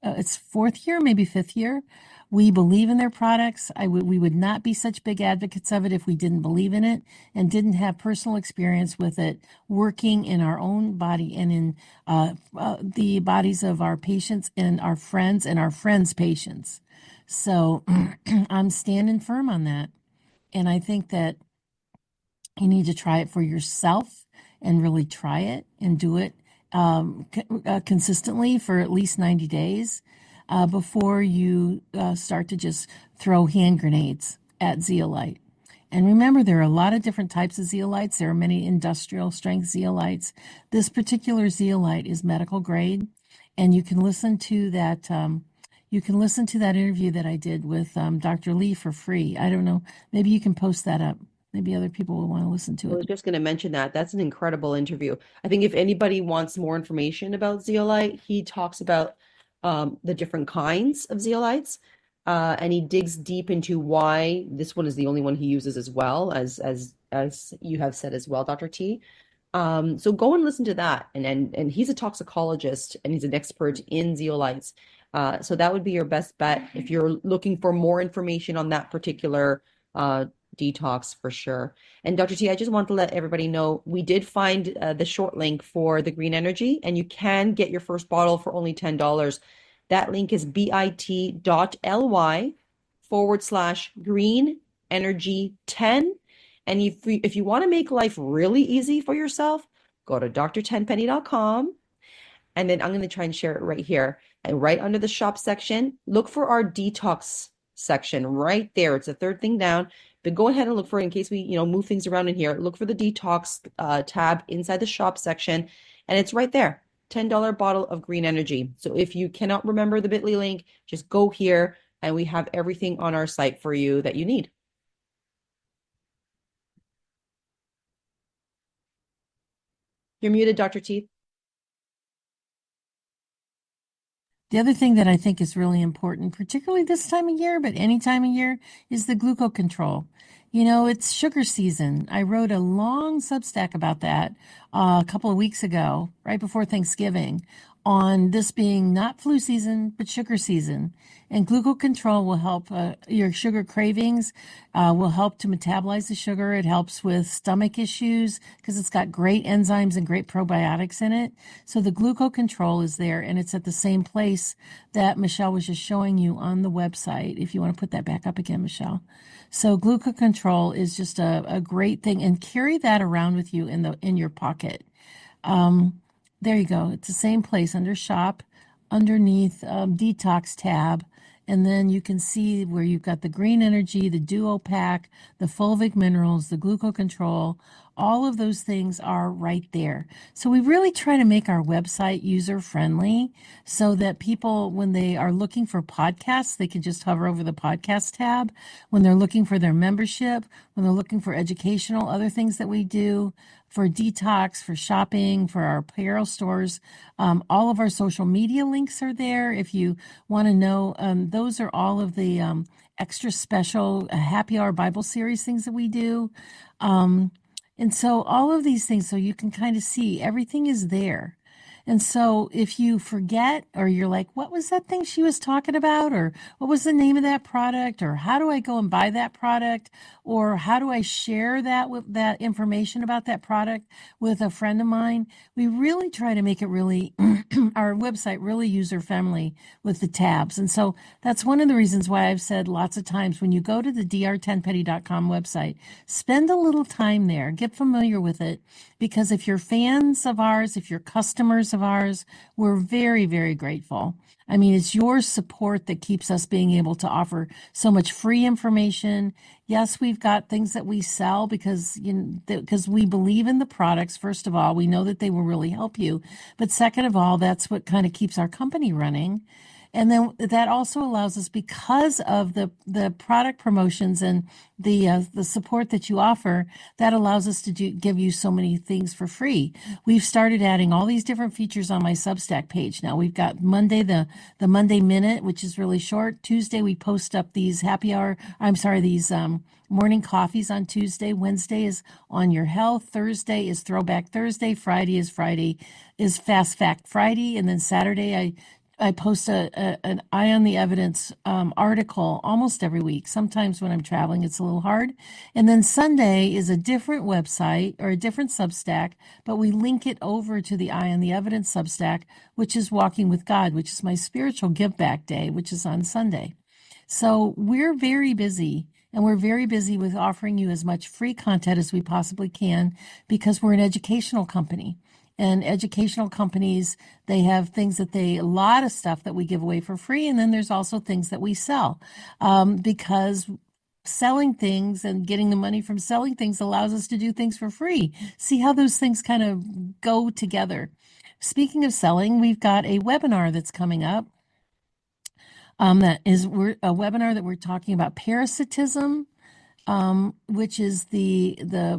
its fourth year, maybe fifth year. We believe in their products. We would not be such big advocates of it if we didn't believe in it and didn't have personal experience with it working in our own body and in the bodies of our patients and our friends' patients. So I'm standing firm on that. And I think that you need to try it for yourself and really try it and do it consistently for at least 90 days before you start to just throw hand grenades at zeolite. And remember, there are a lot of different types of zeolites. There are many industrial strength zeolites. This particular zeolite is medical grade, and you can listen to that. You can listen to that interview that I did with Dr. Lee for free. I don't know. Maybe you can post that up. Maybe other people will want to listen to I was it. just going to mention that. That's an incredible interview. I think if anybody wants more information about zeolite, he talks about the different kinds of zeolites, and he digs deep into why this one is the only one he uses as well as you have said as well, Dr. T. So go and listen to that. And he's a toxicologist and he's an expert in zeolites. So that would be your best bet if you're looking for more information on that particular detox for sure. And Dr. T, I just want to let everybody know we did find the short link for the green energy, and you can get your first bottle for only $10. That link is bit.ly/green energy 10. And if you want to make life really easy for yourself, go to drtenpenny.com. And then I'm going to try and share it right here. And right under the shop section, look for our detox section right there. It's the third thing down. But go ahead and look for it in case we, move things around in here. Look for the detox tab inside the shop section. And it's right there. $10 bottle of green energy. So if you cannot remember the bit.ly link, just go here and we have everything on our site for you that you need. You're muted, Dr. T. The other thing that I think is really important, particularly this time of year, but any time of year, is the glucose control. It's sugar season. I wrote a long Substack about that a couple of weeks ago, right before Thanksgiving, on this being not flu season, but sugar season. And glucose control will help your sugar cravings, will help to metabolize the sugar. It helps with stomach issues because it's got great enzymes and great probiotics in it. So the glucose control is there, and it's at the same place that Michelle was just showing you on the website. If you want to put that back up again, Michelle. So glucose control is just a great thing, and carry that around with you in your pocket. There you go. It's the same place under shop, underneath detox tab. And then you can see where you've got the green energy, the duo pack, the fulvic minerals, the glucose control. All of those things are right there. So we really try to make our website user friendly so that people, when they are looking for podcasts, they can just hover over the podcast tab. When they're looking for their membership, when they're looking for educational, other things that we do, for detox, for shopping, for our apparel stores. All of our social media links are there. If you want to know, those are all of the extra special happy hour Bible series things that we do. And so all of these things, so you can kind of see everything is there. And so if you forget, or you're like, what was that thing she was talking about? Or what was the name of that product? Or how do I go and buy that product? Or how do I share that information about that product with a friend of mine? We really try to make it really, our website really user friendly with the tabs. And so that's one of the reasons why I've said lots of times, when you go to the dr10penny.com website, spend a little time there, get familiar with it, because if you're fans of ours, if you're customers of ours, we're very, very grateful. I mean, it's your support that keeps us being able to offer so much free information. Yes, we've got things that we sell because we believe in the products. First of all, we know that they will really help you. But second of all, that's what kind of keeps our company running. And then that also allows us, because of the product promotions and the support that you offer, that allows us to give you so many things for free. We've started adding all these different features on my Substack page. Now we've got Monday, the Monday Minute, which is really short. Tuesday, we post up these these morning coffees on Tuesday. Wednesday is On Your Health. Thursday is Throwback Thursday. Friday is Fast Fact Friday. And then Saturday, I post an Eye on the Evidence article almost every week. Sometimes when I'm traveling, it's a little hard. And then Sunday is a different website or a different Substack, but we link it over to the Eye on the Evidence Substack, which is Walking with God, which is my spiritual give back day, which is on Sunday. So we're very busy, and we're very busy with offering you as much free content as we possibly can because we're an educational company. And educational companies, they have things a lot of stuff that we give away for free. And then there's also things that we sell because selling things and getting the money from selling things allows us to do things for free. See how those things kind of go together. Speaking of selling, we've got a webinar that's coming up. We're a webinar that we're talking about parasitism, which is the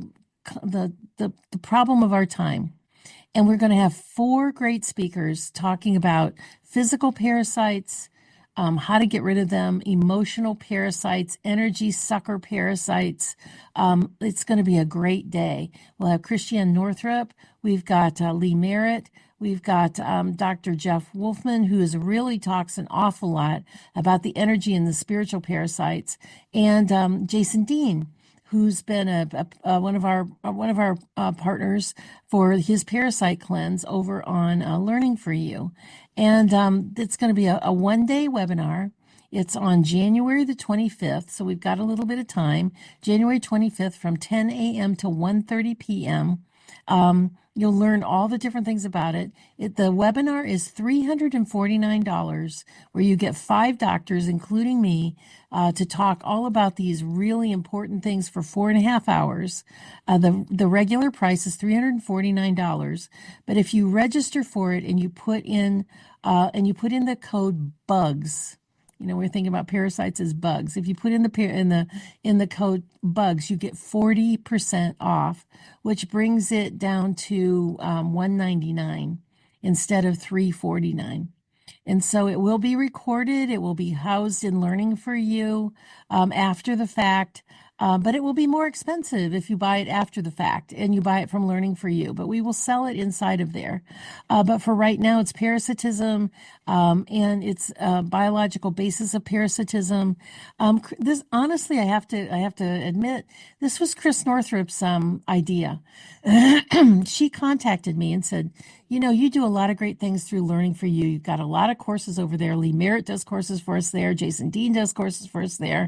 problem of our time. And we're going to have 4 great speakers talking about physical parasites, how to get rid of them, emotional parasites, energy sucker parasites. It's going to be a great day. We'll have Christiane Northrup. We've got Lee Merritt. We've got Dr. Jeff Wolfman, who really talks an awful lot about the energy and the spiritual parasites, and Jason Dean, who's been one of our partners for his parasite cleanse over on Learning for You. And it's going to be a one-day webinar. It's on January the 25th, so we've got a little bit of time. January 25th from 10 a.m. to 1:30 p.m. You'll learn all the different things about it. The webinar is $349, where you get 5 doctors, including me, to talk all about these really important things for 4.5 hours. The regular price is $349, but if you register for it and you put in the code BUGS. We're thinking about parasites as bugs. If you put in the code BUGS, you get 40% off, which brings it down to $199 instead of $349. And so it will be recorded. It will be housed in Learning for You after the fact. But it will be more expensive if you buy it after the fact and you buy it from Learning for You. But we will sell it inside of there. But for right now, it's parasitism and its biological basis of parasitism. This honestly, I have to admit, this was Chris Northrup's idea. She contacted me and said, you do a lot of great things through Learning for You. You've got a lot of courses over there. Lee Merritt does courses for us there. Jason Dean does courses for us there.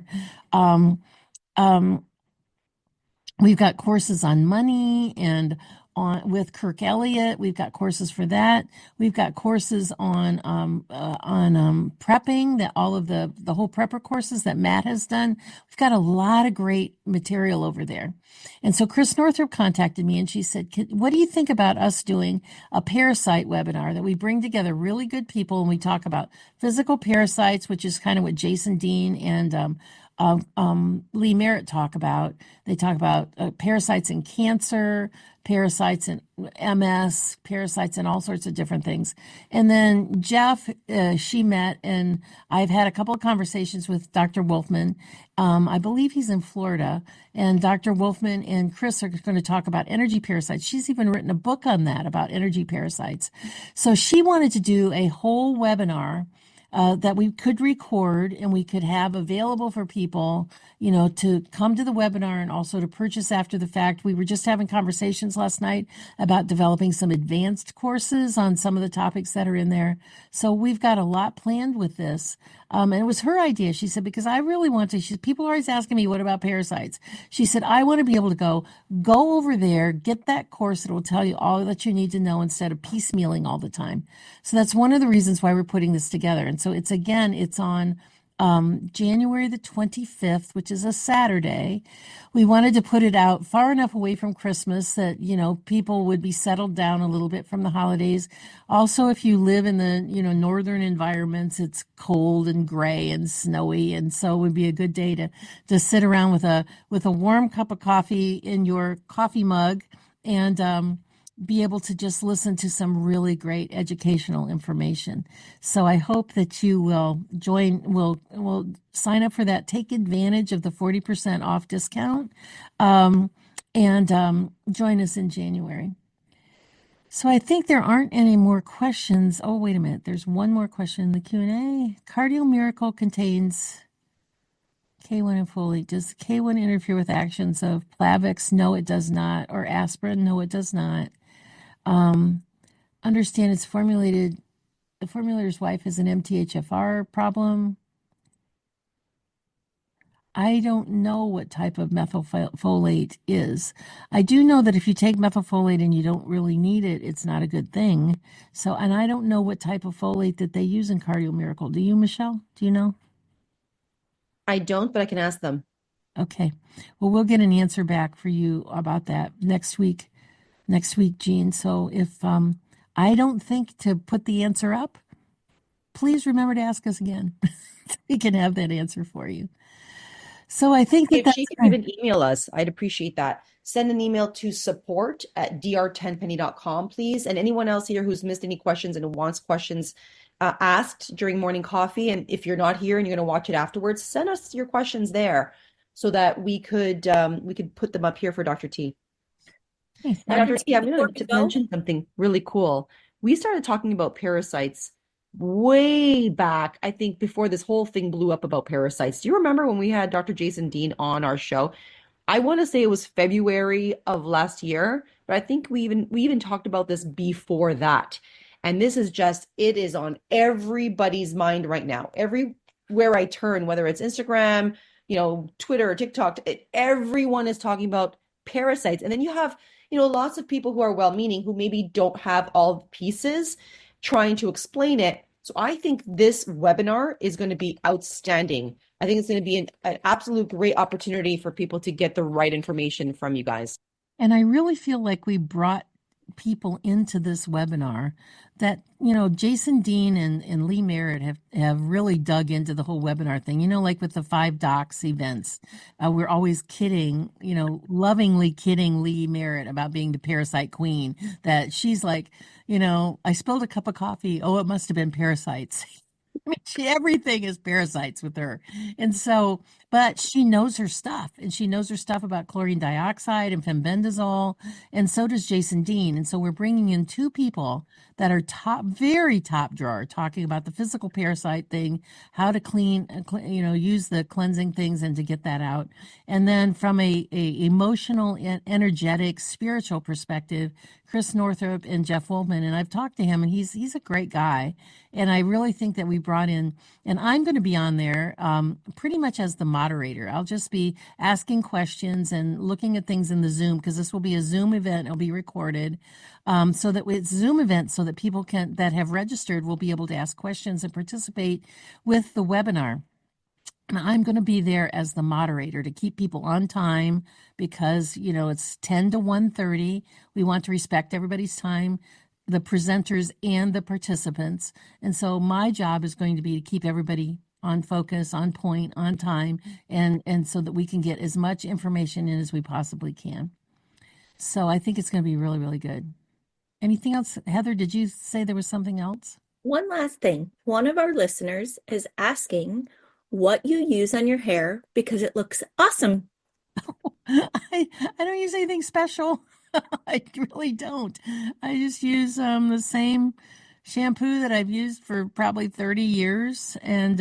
We've got courses on money and with Kirk Elliott. We've got courses for that. We've got courses on prepping, that all of the whole prepper courses that Matt has done. We've got a lot of great material over there. And so Chris Northrup contacted me and she said, what do you think about us doing a parasite webinar that we bring together really good people and we talk about physical parasites, which is kind of what Jason Dean and Lee Merritt talk about. They talk about parasites in cancer, parasites in MS, parasites in all sorts of different things. And then Jeff, she met, and I've had a couple of conversations with Dr. Wolfman. I believe he's in Florida, and Dr. Wolfman and Chris are going to talk about energy parasites. She's even written a book on that, about energy parasites. So she wanted to do a whole webinar that we could record and we could have available for people, to come to the webinar and also to purchase after the fact. We were just having conversations last night about developing some advanced courses on some of the topics that are in there. So we've got a lot planned with this. And it was her idea. She said, because I really want to, people are always asking me, what about parasites? She said, I want to be able to go over there, get that course that will tell you all that you need to know instead of piecemealing all the time. So that's one of the reasons why we're putting this together. And so it's on January the 25th, which is a Saturday. We wanted to put it out far enough away from Christmas that, people would be settled down a little bit from the holidays. Also, if you live in the, northern environments, it's cold and gray and snowy. And so it would be a good day to sit around with a warm cup of coffee in your coffee mug and, be able to just listen to some really great educational information. So I hope that you will will sign up for that. Take advantage of the 40% off discount and join us in January. So I think there aren't any more questions. Oh, wait a minute. There's one more question in the Q&A. Cardio Miracle contains K1 and folate. Does K1 interfere with actions of Plavix? No, it does not. Or aspirin? No, it does not. Understand it's formulated. The formulator's wife has an MTHFR problem. I don't know what type of methylfolate is. I do know that if you take methylfolate and you don't really need it, it's not a good thing. So, and I don't know what type of folate that they use in Cardio Miracle. Do you, Michelle? Do you know? I don't, but I can ask them. Okay. Well, we'll get an answer back for you about that next week, Jean. So if I don't think to put the answer up, please remember to ask us again. We can have that answer for you. So I think that if she could even email us, I'd appreciate that. Send an email to support@dr10penny.com, please. And anyone else here who's missed any questions and wants questions asked during morning coffee, and if you're not here and you're going to watch it afterwards, send us your questions there so that we could put them up here for Dr. T. And Dr. T, I'm going to mention something really cool. We started talking about parasites way back, I think before this whole thing blew up about parasites. Do you remember when we had Dr. Jason Dean on our show? I want to say it was February of last year, but I think we even talked about this before that. And this is just, it is on everybody's mind right now. Everywhere I turn, whether it's Instagram, Twitter or TikTok, everyone is talking about parasites. And then you have, lots of people who are well-meaning who maybe don't have all the pieces trying to explain it. So I think this webinar is going to be outstanding. I think it's going to be an absolute great opportunity for people to get the right information from you guys. And I really feel like we brought people into this webinar that, Jason Dean and Lee Merritt have really dug into the whole webinar thing. Like with the 5 Docs events, we're always kidding, lovingly kidding Lee Merritt about being the parasite queen, that she's like, I spilled a cup of coffee. Oh, it must have been parasites. I mean, everything is parasites with her. And so, but she knows her stuff, and she knows her stuff about chlorine dioxide and fenbendazole, and so does Jason Dean. And so we're bringing in 2 people that are very top drawer, talking about the physical parasite thing, how to clean, use the cleansing things and to get that out. And then from a emotional, energetic, spiritual perspective, Chris Northrup and Jeff Wolfman. And I've talked to him, and he's a great guy. And I really think that we brought in, and I'm going to be on there pretty much as the moderator. I'll just be asking questions and looking at things in the Zoom, because this will be a Zoom event. It'll be recorded, so that it's a Zoom event so that people that have registered will be able to ask questions and participate with the webinar. And I'm going to be there as the moderator to keep people on time, because, it's 10 to 1:30. We want to respect everybody's time, the presenters and the participants. And so my job is going to be to keep everybody on focus, on point, on time, and so that we can get as much information in as we possibly can. So I think it's going to be really, really good. Anything else? Heather, did you say there was something else? One last thing. One of our listeners is asking what you use on your hair because it looks awesome. I don't use anything special. I really don't. I just use the same shampoo that I've used for probably 30 years. And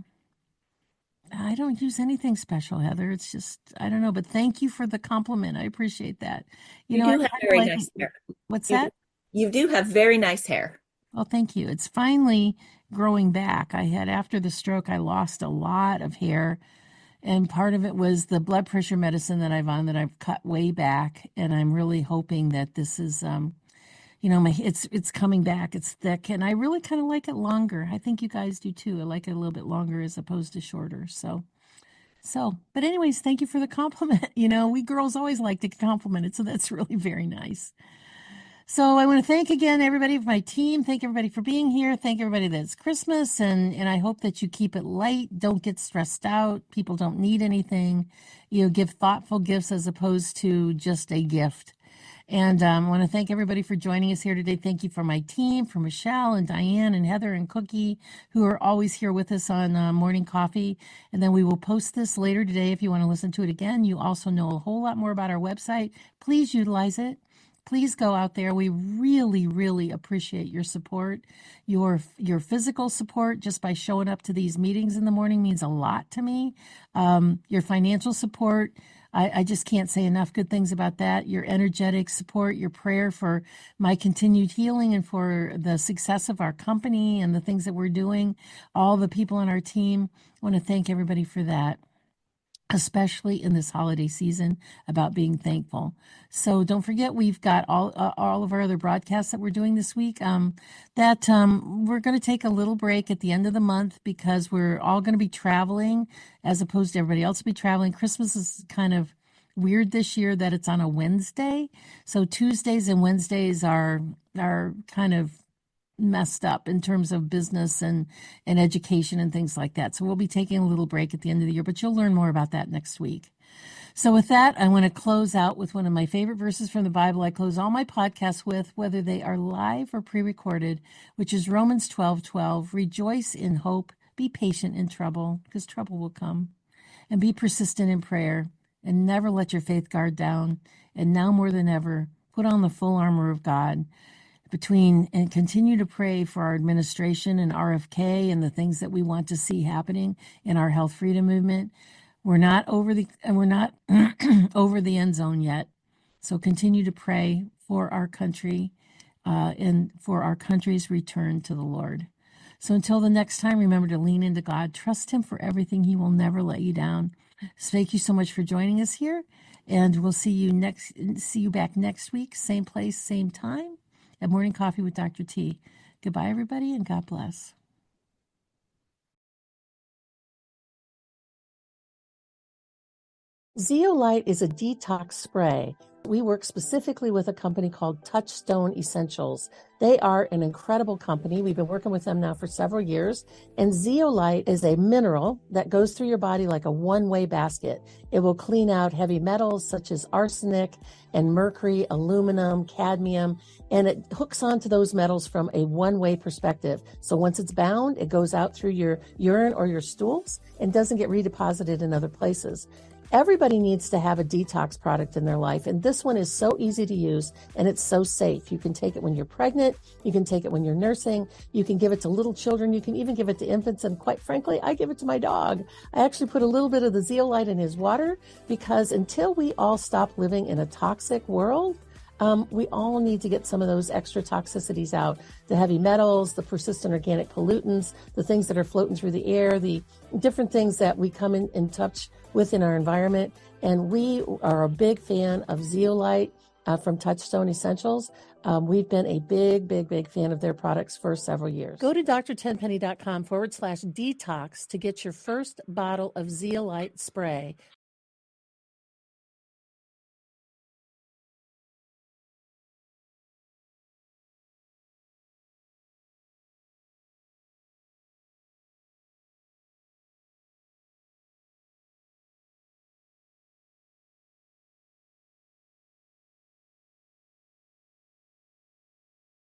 I don't use anything special, Heather. It's just, I don't know. But thank you for the compliment. I appreciate that. You do have very nice hair. What's that? You do have very nice hair. Well, thank you. It's finally growing back. After the stroke, I lost a lot of hair. And part of it was the blood pressure medicine that I've cut way back. And I'm really hoping that this is, it's coming back. It's thick. And I really kind of like it longer. I think you guys do too. I like it a little bit longer as opposed to shorter. So, but anyways, thank you for the compliment. We girls always like to get complimented. So that's really very nice. So I want to thank again everybody of my team. Thank everybody for being here. Thank everybody that it's Christmas, and I hope that you keep it light. Don't get stressed out. People don't need anything. Give thoughtful gifts as opposed to just a gift. And I want to thank everybody for joining us here today. Thank you for my team, for Michelle and Diane and Heather and Cookie, who are always here with us on Morning Coffee. And then we will post this later today if you want to listen to it again. You also know a whole lot more about our website. Please utilize it. please go out there. We really, really appreciate your support. Your physical support just by showing up to these meetings in the morning means a lot to me. Your financial support, I just can't say enough good things about that. Your energetic support, your prayer for my continued healing and for the success of our company and the things that we're doing, all the people on our team. I want to thank everybody for that, especially in this holiday season, about being thankful. So don't forget, we've got all of our other broadcasts that we're doing this week. We're going to take a little break at the end of the month because we're all going to be traveling, as opposed to everybody else will be traveling. Christmas is kind of weird this year that it's on a Wednesday, so Tuesdays and Wednesdays are kind of messed up in terms of business and education and things like that. So we'll be taking a little break at the end of the year, but you'll learn more about that next week. So with that, I want to close out with one of my favorite verses from the Bible. I close all my podcasts with, whether they are live or pre-recorded, which is Romans 12:12. Rejoice in hope, be patient in trouble, because trouble will come, and be persistent in prayer, and never let your faith guard down. And now more than ever, put on the full armor of God, and continue to pray for our administration and RFK and the things that we want to see happening in our health freedom movement. We're not over the over the end zone yet. So continue to pray for our country and for our country's return to the Lord. So until the next time, remember to lean into God, trust him for everything. He will never let you down. So thank you so much for joining us here, and we'll see you back next week, same place, same time, at Morning Coffee with Dr. T. Goodbye, everybody, and God bless. Zeolite is a detox spray. We work specifically with a company called Touchstone Essentials. They are an incredible company. We've been working with them now for several years. And zeolite is a mineral that goes through your body like a one-way basket. It will clean out heavy metals such as arsenic and mercury, aluminum, cadmium, and it hooks onto those metals from a one-way perspective. So once it's bound, it goes out through your urine or your stools and doesn't get redeposited in other places. Everybody needs to have a detox product in their life, and this one is so easy to use, and it's so safe. You can take it when you're pregnant, you can take it when you're nursing, you can give it to little children, you can even give it to infants, and quite frankly, I give it to my dog. I actually put a little bit of the zeolite in his water, because until we all stop living in a toxic world, we all need to get some of those extra toxicities out. The heavy metals, the persistent organic pollutants, the things that are floating through the air, the different things that we come in touch with in our environment. And we are a big fan of zeolite from Touchstone Essentials. We've been a big fan of their products for several years. Go to drtenpenny.com/detox to get your first bottle of zeolite spray.